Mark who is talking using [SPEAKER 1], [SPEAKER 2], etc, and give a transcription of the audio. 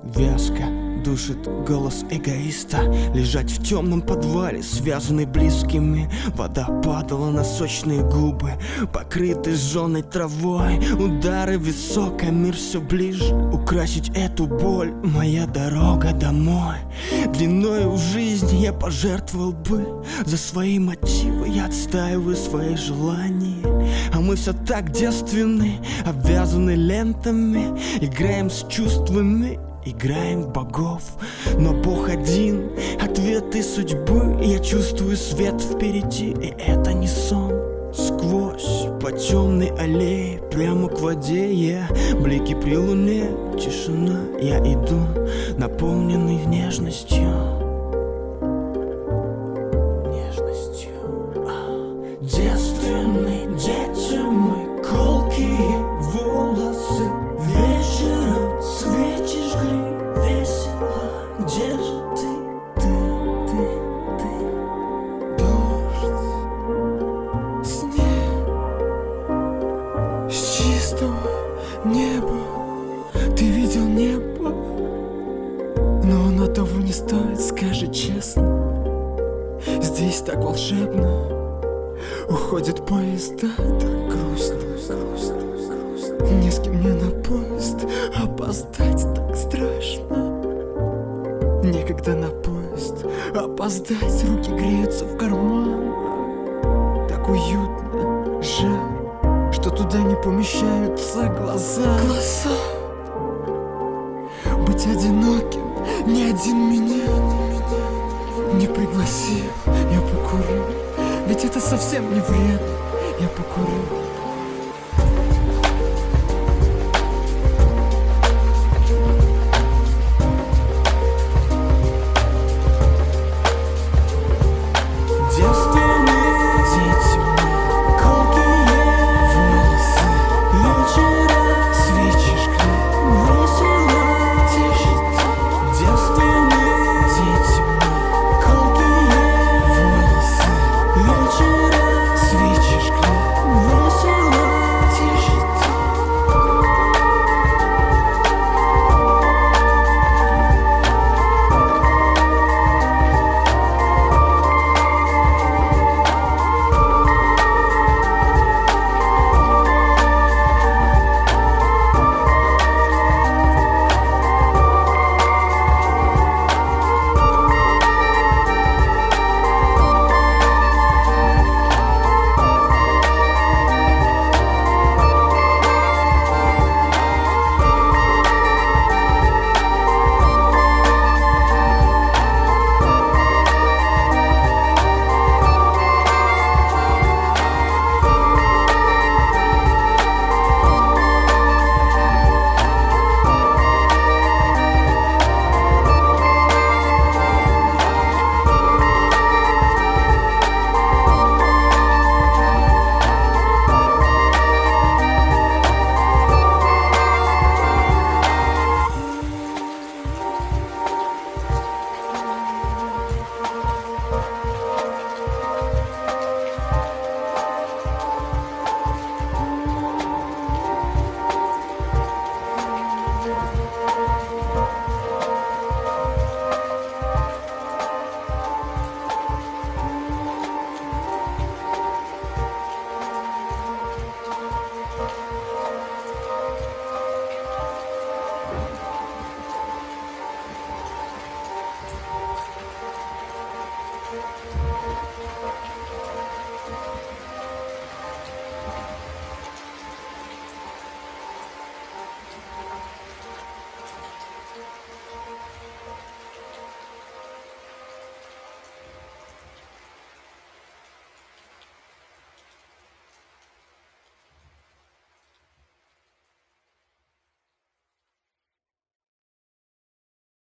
[SPEAKER 1] Вязко душит голос эгоиста. Лежать в темном подвале, связанный близкими. Вода падала на сочные губы, покрытый сжёной травой. Удары висок, а мир все ближе. Украсить эту боль — моя дорога домой. Длиною в жизнь я пожертвовал бы. За свои мотивы я отстаиваю свои желания. А мы все так девственны, обвязаны лентами. Играем с чувствами, играем в богов. Но Бог один, ответы судьбы. Я чувствую свет впереди, и это не сон. Сквозь по темной аллее, прямо к воде я. Блики при луне, тишина. Я иду, наполненный нежностью. Девственные дети мы, колкие волосы. Вечером свечи жгли весело. Где же ты? Дождь, снег с чистого неба. Ты видел небо, но оно того не стоит, скажи честно. Здесь так волшебно. Уходит поезда, так грустно. Не с кем мне на поезд, опоздать так страшно. Некогда на поезд опоздать, руки греются в карман. Так уютно, жаль, что туда не помещаются глаза. Быть одиноким, ни один меня не пригласил. Я покурю, ведь это совсем не вредно. Я покурю.